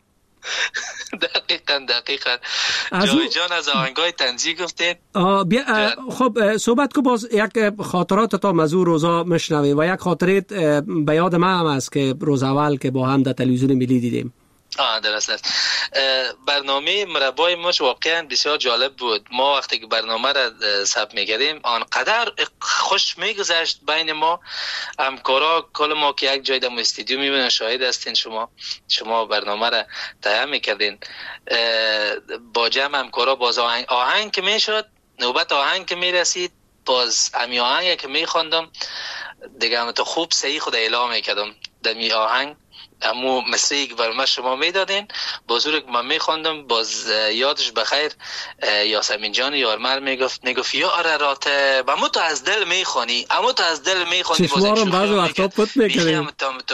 دقیقاً دقیقاً جای جان از آهنگای طنزی گفتید. خب صحبت کو باز یک خاطرات تا مزور روزا مشنویم و یک خاطرت به یاد من هم است که روز اول که با هم در تلویزیون ملی دیدیم. آه درست است. برنامه مربای مرچ واقعا بسیار جالب بود. ما وقتی که برنامه را ثبت می‌کردیم آنقدر خوش می‌گذشت بین ما همکارا، کل ما که یک جای در استودیو می‌بینن، شاهد هستین شما شما برنامه را تهیه می‌کردین با جمع همکارا. باز آهنگ آهنگ که میشد، نوبت آهنگ که میرسید، باز امی آهنگ که می‌خواندم دیگه هم تو خوب صحیح خود اعلام می‌کردم در می آهنگ امو مصری که برای شما میدادین بازور که من میخواندم. باز یادش بخیر یاسمین جان یارمر میگفت میگفت یا ارارات بمو تو از دل میخوانی، امو تو از دل میخوانی. چشمارم بعض وقتا پت میکنیم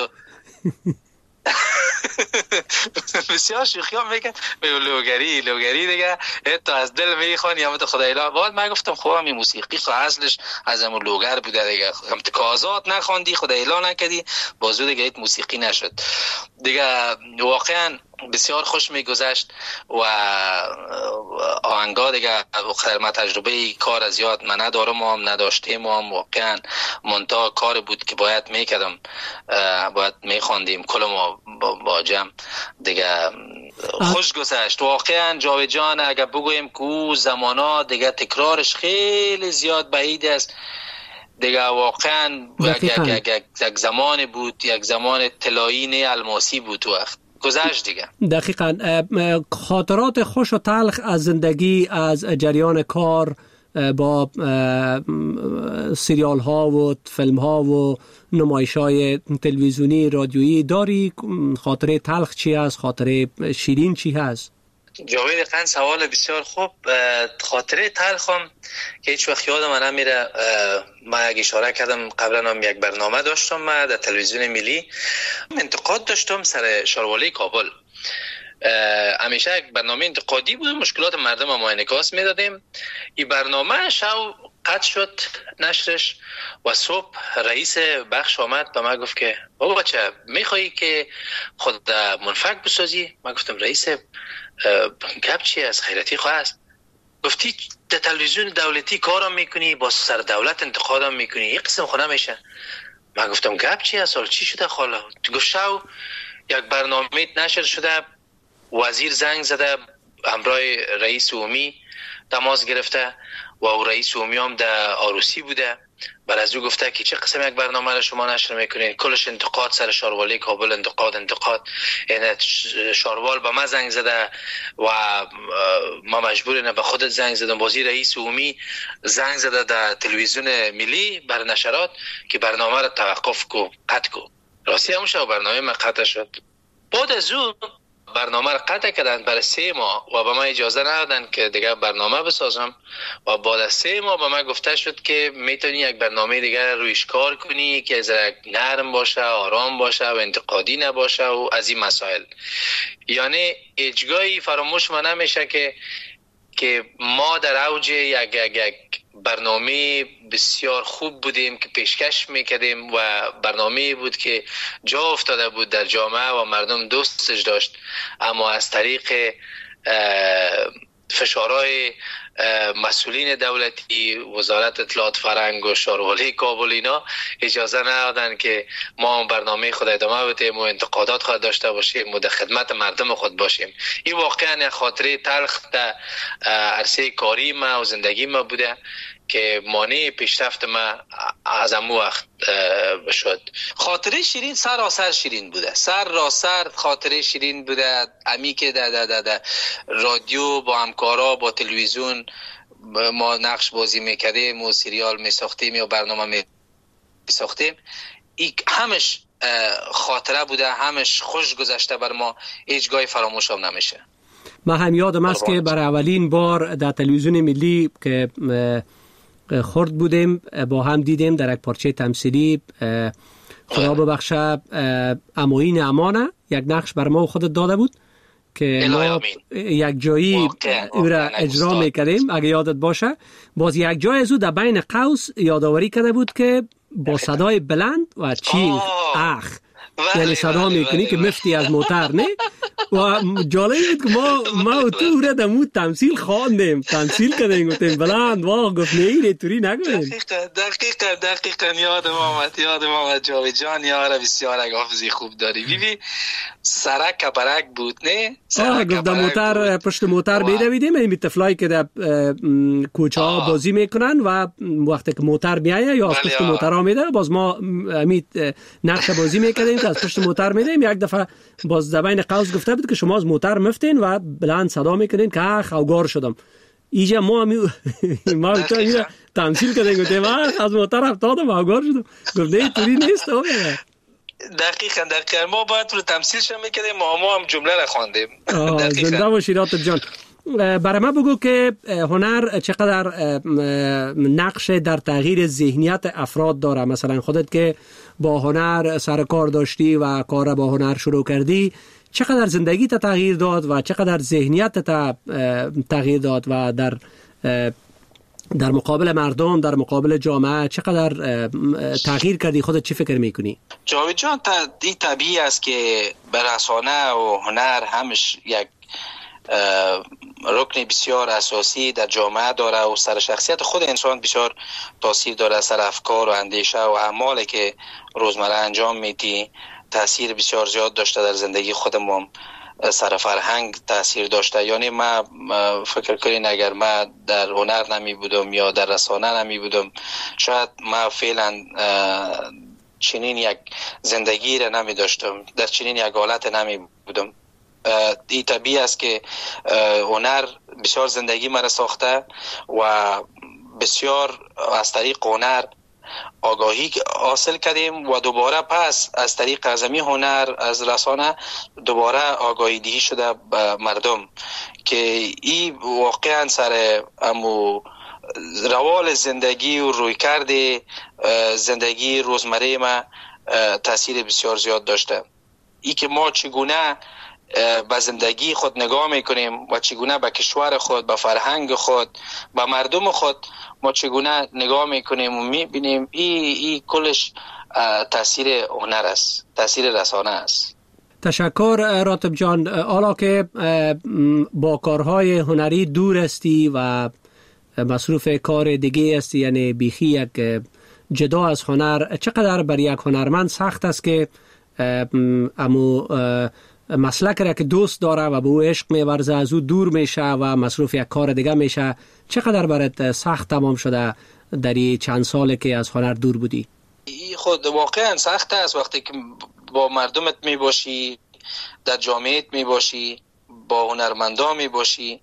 بسیار شوخی هم میکن لوگری لوگری دیگه تو از دل میخوانی همه تو خدای لا. بعد من گفتم خب همین موسیقی خب اصلش از همون لوگر بوده دیگه، هم تکازات نخوندی خدای لا نکردی بازو دیگه ایت موسیقی نشد دیگه. واقعا بسیار خوش میگذشت و آهنگا دیگه خیر ما تجربه کار از یاد من ندارم و هم نداشتیم و هم واقعا منتها کار بود که باید میکردم، باید میخواندیم کل ما با جمع دیگه. خوش گذشت واقعا جاوید جان. اگر بگویم که او زمانا دیگه تکرارش خیلی زیاد بعید است دیگه، واقعا یک زمان بود، یک با طلایی نه الماسی بود وقت گذشت دیگه. دقیقاً. خاطرات خوش و تلخ از زندگی، از جریان کار با سریال ها و فیلم ها و نمایش های تلویزیونی رادیویی داری؟ خاطره تلخ چی هست؟ خاطره شیرین چی هست؟ جاوید خان سوال بسیار خوب. خاطره تلخم که هیچ وقت یادم نمیره، من یک اشاره کردم قبلا هم یک برنامه داشتم من در تلویزیون ملی، انتقاد داشتم سر شاروالی کابل. همیشه یک برنامه انتقادی بود، مشکلات مردم ما انعکاس میدادیم. این برنامه شو قطع شد نشرش و صبح رئیس بخش آمد به من گفت که بابا بچه میخوایی که خود منفک بسازی؟ من گفتم رئیس گپ چی از خیرتی خواه است؟ گفتی در تلویزیون دولتی کارم میکنی، با سر دولت انتقادم میکنی، یک قسم خونه میشه. من گفتم گپ چی است؟ چی شده خاله؟ گفت شو یک برنامه نشر شده، وزیر زنگ زده همراه رئیس عمومی تماس گرفته و رئیس عمومی هم در آروسی بوده. بعد از او گفته که چه قسم یک برنامه را شما نشر میکنین؟ کلش انتقاد سر شاروالی کابل، انتقاد انتقاد. یعنی شاروال به من زنگ زده و ما مجبوریم به خودت زنگ زدم. بازی رئیس عمومی زنگ زده در تلویزیون ملی بر نشرات که برنامه را توقف کو، قطع کو. راستی همون شو برنامه ما قطع شد. بعد از او برنامه را قطع کردن برای سه ماه و به من اجازه ندادن که دیگه برنامه بسازم و بعد از سه ماه به من گفته شد که میتونی یک برنامه دیگه رویش کار کنی که ذره نرم باشه، آرام باشه و انتقادی نباشه و از این مسائل. یعنی هیچگاهی فراموش من نمیشه که که ما در اوج یک یک یک برنامه بسیار خوب بودیم که پیشکش میکردیم و برنامه بود که جا افتاده بود در جامعه و مردم دوستش داشت، اما از طریق فشارهای مسئولین دولتی، وزارت اطلاعات فرهنگ و شاروالای کابل اینا اجازه ندادن که ما هم برنامه خود ادامه بدیم و انتقادات خود داشته باشیم و در خدمت مردم خود باشیم. این واقعا خاطره تلخ در عرصه کاری ما و زندگی ما بوده که مانع پیشرفت ما از امو وقت شد. خاطره شیرین سراسر شیرین بوده، سر را سر خاطره شیرین بوده. امی که در ده ده ده رادیو با همکارا با تلویزیون ما نقش بازی میکردیم و سریال میساختیم یا برنامه میساختیم، این همش خاطره بوده، همش خوش گذشته بر ما، هیچ گاهی فراموش هم نمیشه. ما هم یادم است که برای اولین بار در تلویزیون ملی که خورد بودیم با هم دیدیم در یک پارچه تمثیلی، خدا ببخشه اموین امانه یک نقش بر ما خودت داده بود که ما یک جایی او را اجرا میکردیم. اگه یادت باشه باز یک جای از او در بین قوس یادآوری کرده بود که با صدای بلند و چینگ اخ یعنی صدا میکنی که مفتی از موتر نه. و جالب بود که ما ما و تو را دمو تمثیل خواندیم، تمثیل کردیم، گفتیم بلند واقع گفت نه اینه توری نگویم. دقیقا دقیقا دقیقا یادم آمد یادم آمد جاوید جان یاره بسیار اگه حافظی خوب داری. بیبی سرک کبرک بود نه؟ آه گفت موتر پشت موتر بیدویدیم، این طفلایی که در کوچه ها بازی میکنن و وقتی که موتر میایه یا از پشت موتر ها میده باز ما امید نقش بازی میکردیم که از پشت موتر میدیم. یک دفعه باز زبان قوس گفته بود که شما از موتر مفتین و بلند صدا میکنین که اخ اوگار شدم. اینجا ما می ما تو تمثیل کردیم گفتیم از موتر افتادم اوگار شدم. گفت نه توری نیست. دقیقاً دقیقاً ما باید رو تمثیلش میکردیم، ما ما هم جمله را خواندیم. زنده و شیرات جان. برای ما بگو که هنر چقدر نقش در تغییر ذهنیت افراد داره. مثلا خودت که با هنر سر کار داشتی و کار با هنر شروع کردی، چقدر زندگی تا تغییر داد و چقدر ذهنیت تا تغییر داد و در در مقابل مردم، در مقابل جامعه چقدر تغییر کردی؟ خودت چی فکر میکنی؟ جاوید جان این طبیعی است که رسانه و هنر همش یک رکن بسیار اساسی در جامعه داره و سر شخصیت خود انسان بسیار تاثیر داره، سر افکار و اندیشه و اعمالی که روزمره انجام میدی تاثیر بسیار زیاد داشته در زندگی خودمون، سر فرهنگ تاثیر داشته. یعنی ما فکر کنین اگر ما در هنر نمی بودم یا در رسانه نمی بودم شاید ما فعلا چنین یک زندگی را نمی داشتم، در چنین یک حالت نمی بودم. این طبیعی است که هنر بسیار زندگی مرا ساخته و بسیار از طریق هنر آگاهی حاصل کردیم و دوباره پس از طریق ازمی هنر از رسانه دوباره آگاهی دهی شده به مردم که این واقعا سر امو روال زندگی و رویکرد زندگی روزمره ما تاثیر بسیار زیاد داشته. ای که ما چگونه به زندگی خود نگاه میکنیم و چگونه به کشور خود، به فرهنگ خود، به مردم خود ما چگونه نگاه میکنیم و میبینیم این ای کلش تاثیر هنر است، تاثیر رسانه است. تشکر راتب جان. حالا که با کارهای هنری دور استی و مصروف کار دیگه استی، یعنی بیخی یک جدا از هنر، چقدر بر یک هنرمند سخت است که امو مسلک را که دوست داره و به او عشق می‌ورزه از او دور میشه و مصروف یک کار دیگه میشه، چقدر برات سخت تمام شده در این چند سالی که از هنر دور بودی؟ خود واقعا سخت است وقتی که با مردمت میباشی، در جامعهت میباشی، با هنرمندان میباشی،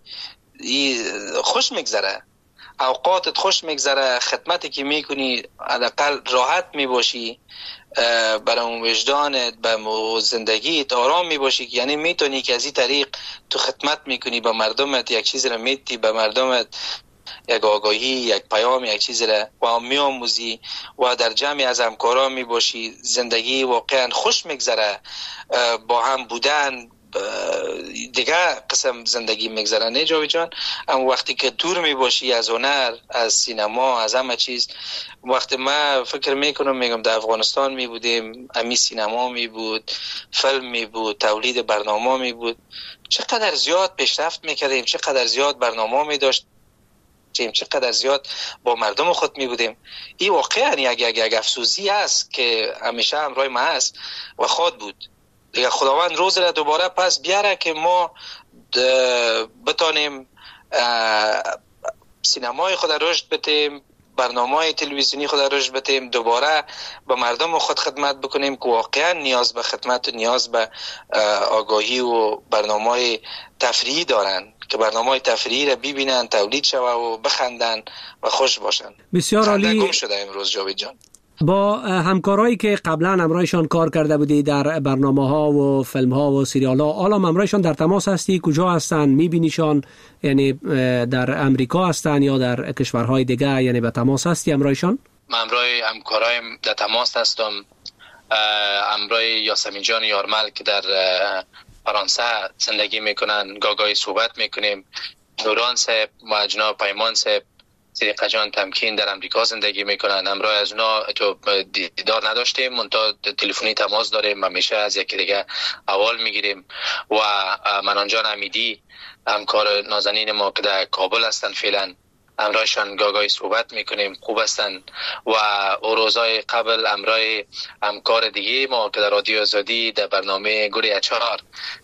خوش میگذره، اوقاتت خوش میگذره، خدمتی که میکنی حداقل راحت میباشی، برای اون وجدانت به زندگیت آرام میباشی، یعنی میتونی که از این طریق تو خدمت میکنی به مردمت، یک چیز را میدی به مردمت، یک آگاهی، یک پیام، یک چیز را و میآموزی و در جمعی از همکاران میباشی، زندگی واقعا خوش میگذره، با هم بودن دیگه قسم زندگی میگذرن جاوید جان. اما وقتی که دور می باشی از هنر، از سینما، از همه چیز، وقتی ما فکر میکنم میگم در افغانستان می بودیم، امی سینما می بود، فیلم می بود، تولید برنامه می بود، چقدر زیاد پیشرفت میکردیم، چقدر زیاد برنامه می داشت، چقدر زیاد با مردم خود می بودیم. این واقعا یک یک یک افسوسی است که همیشه همراه ما است و خود بود. دیگه خداوند روز را دوباره پس بیاره که ما بتانیم سینمای خود رشد بدیم، برنامه‌های تلویزیونی خود رشد بدیم، دوباره به مردم خود خدمت بکنیم که واقعا نیاز به خدمت و نیاز به آگاهی و برنامه‌های تفریحی دارن، که برنامه‌های تفریحی را ببینن، تولید شوه و بخندن و خوش باشن. بسیار عالی. گم شده امروز جاوید جان. با همکارایی که قبلا همراهشان کار کرده بودی در برنامه‌ها و فیلم‌ها و سریال‌ها، حالا همراهشان در تماس هستی؟ کجا هستن؟ می‌بینیشان؟ یعنی در امریکا هستن یا در کشورهای دیگه؟ یعنی به تماس هستی همراهشان؟ من همراه همکارایم در تماس هستم. همراه یاسمین جان یارمل که در فرانسه زندگی میکنن گاگای صحبت میکنیم. نوران صاحب و جناب پیمان صاحب صدیقه جان تمکین در امریکا زندگی میکنن. همراه از اونا تو دیدار نداشتیم، منتها تلفنی تماس داریم، همیشه از یکی دیگه احوال میگیریم. و منان جان امیدی همکار نازنین ما که در کابل هستن فعلا، همراهشان گاگای صحبت میکنیم، خوب هستن. و او روزای قبل همراه همکار دیگه ما که در رادیو آزادی در برنامه گل اچار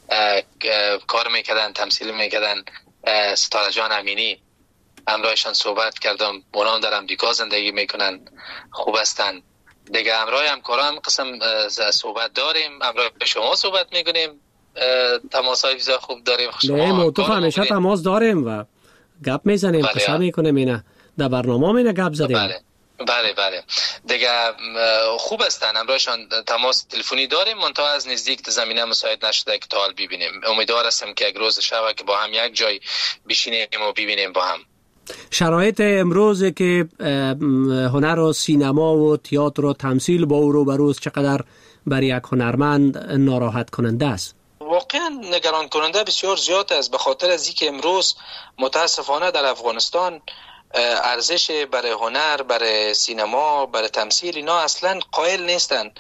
کار میکردن، تمثیل میکردن، ستاره جان امینی، همراهشان صحبت کردم. اونا در امریکا زندگی میکنن، خوب هستن. دیگه همراه همکاران قسم صحبت داریم، همراه شما صحبت میکنیم، تماس های بسیار خوب داریم. نه موتو همیشه تماس داریم و گپ میزنیم، قصه میکنیم. اینه در برنامه مینه گپ زدیم. بله بله بله دیگه خوب هستن، همراهشان تماس تلفنی داریم، منتها از نزدیک زمینه مساعد نشده که تا حال ببینیم. امیدوار هستم که یک روز شب که با هم یک جای بشینیم و ببینیم با هم. شرایط امروز که هنر و سینما و تئاتر و تمثیل با او رو بروز چقدر برای یک هنرمند ناراحت کننده است؟ واقعا نگران کننده بسیار زیاد است، به خاطر از اینکه امروز متاسفانه در افغانستان ارزش برای هنر، برای سینما، برای تمثیل اینا اصلا قائل نیستن.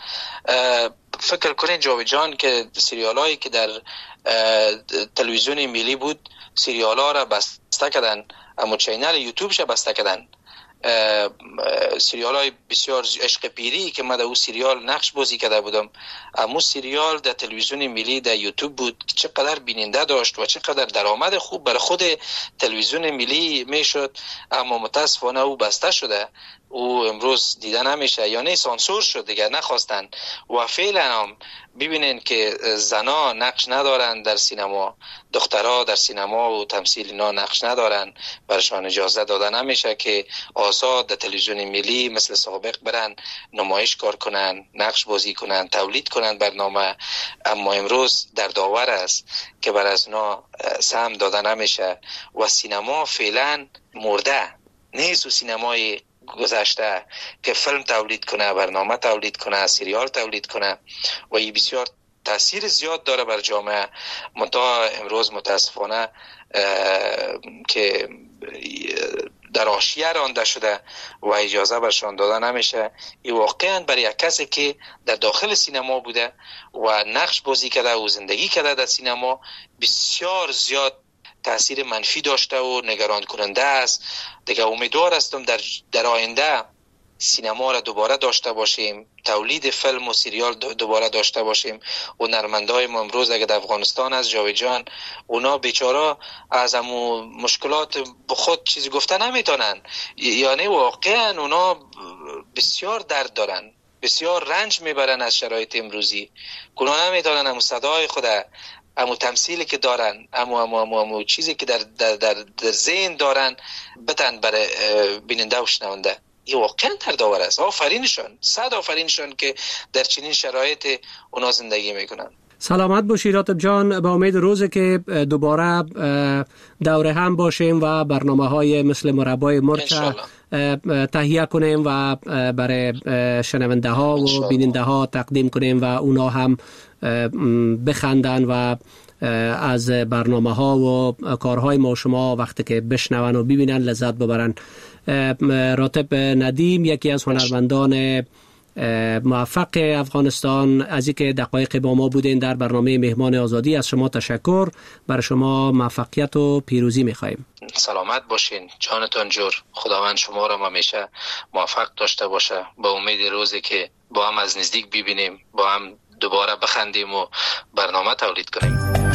فکر کنید جاوید جان که سریالایی که در تلویزیون ملی بود، سریالا را بسته کردن، اما چینل یوتیوب ش بسته کردن. سریال های بسیار عشق پیری که من در اون سریال نقش بازی کرده بودم، اما سریال در تلویزیون ملی در یوتیوب بود که چقدر بیننده داشت و چقدر درآمد خوب برای خود تلویزیون ملی میشد، اما متاسفانه او بسته شده، او امروز دیده نمیشه، یعنی سانسور شد دیگه، نخواستن. و فعلا هم ببینین که زنا نقش ندارن در سینما، دخترها در سینما و تمثیل اینا نقش ندارن، برشان اجازه داده نمیشه که آزاد در تلویزیون ملی مثل سابق برن نمایش کار کنن، نقش بازی کنن، تولید کنن برنامه. اما امروز در داور است که بر از اونا سهم داده نمیشه و سینما فعلا مرده نیست. و سینمای گذشته که فیلم تولید کنه، برنامه تولید کنه، سریال تولید کنه و این بسیار تاثیر زیاد داره بر جامعه. منتها امروز متاسفانه که در حاشیه رانده شده و اجازه برشان داده نمیشه. این واقعا برای یک کسی که در داخل سینما بوده و نقش بازی کرده و زندگی کرده در سینما بسیار زیاد تأثیر منفی داشته و نگران کننده است. دیگه امیدوار هستم در در آینده سینما را دوباره داشته باشیم، تولید فیلم و سریال دوباره داشته باشیم. و هنرمندای ما امروز اگه در افغانستان از جاوید جان، اونا بیچاره از همو مشکلات به خود چیزی گفته نمیتونن، یعنی واقعا اونا بسیار درد دارن، بسیار رنج میبرن از شرایط امروزی. اونا نمیتونن همو صدای خود، امو تمثیلی که دارن، امو امو امو, امو چیزی که در در در, در ذهن دارن بتن برای بیننده و شنونده. این واقعا دردآور است. آفرینشان، صد آفرینشان که در چنین شرایط اونا زندگی میکنن. سلامت باشی راتب جان، با امید روزی که دوباره دوره هم باشیم و برنامه های مثل مربای مرچ تهیه کنیم و برای شنونده ها و بیننده ها تقدیم کنیم و اونا هم بخندن و از برنامه ها و کارهای ما شما وقتی که بشنون و ببینن لذت ببرن. راتب ندیم یکی از هنرمندان موفق افغانستان، از اینکه دقایق با ما بودین در برنامه مهمان آزادی، از شما تشکر. برای شما موفقیت و پیروزی می‌خوایم. سلامت باشین، جانتان جور. خداوند شما را همیشه موفق داشته باشه. با امید روزی که با هم از نزدیک ببینیم، با هم دوباره بخندیم و برنامه تولید کنیم.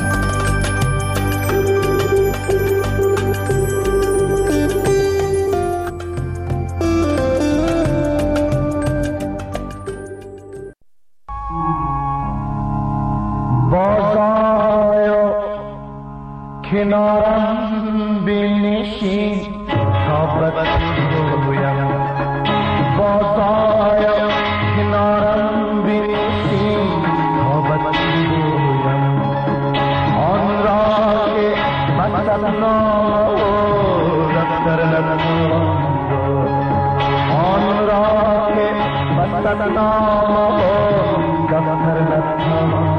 بازآیا کنارم بنشین تا بگویم، بازآیا کنارم بنشین تا بگویم آن را که مقصد نام و دفتر نخواند، آن را که مقصد نام و دفتر نخواند.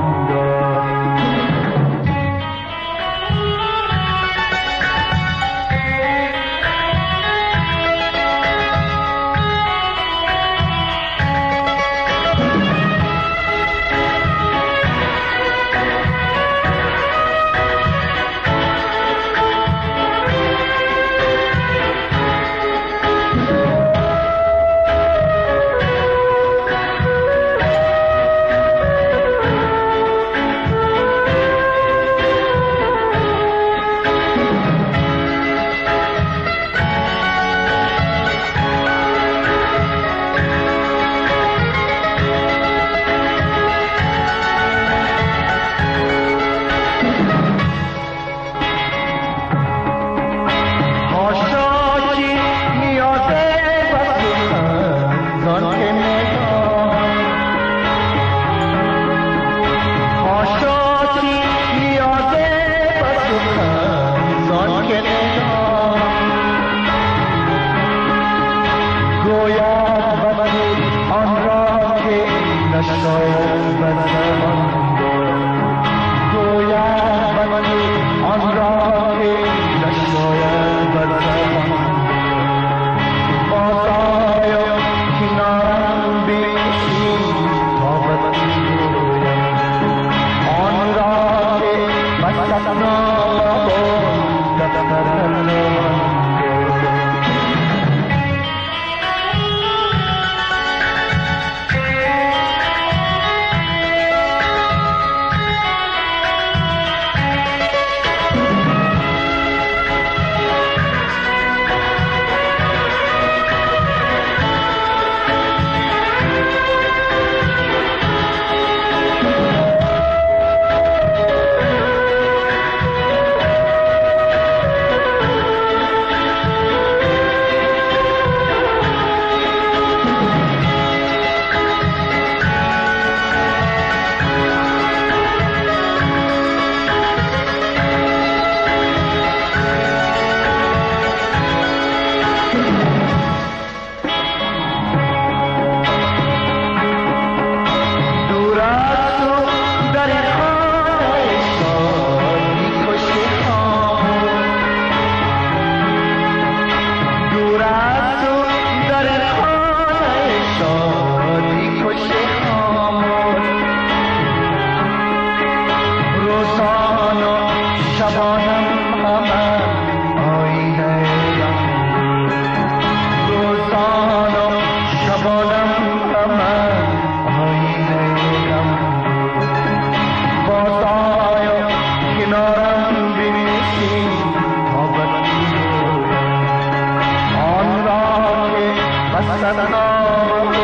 Masana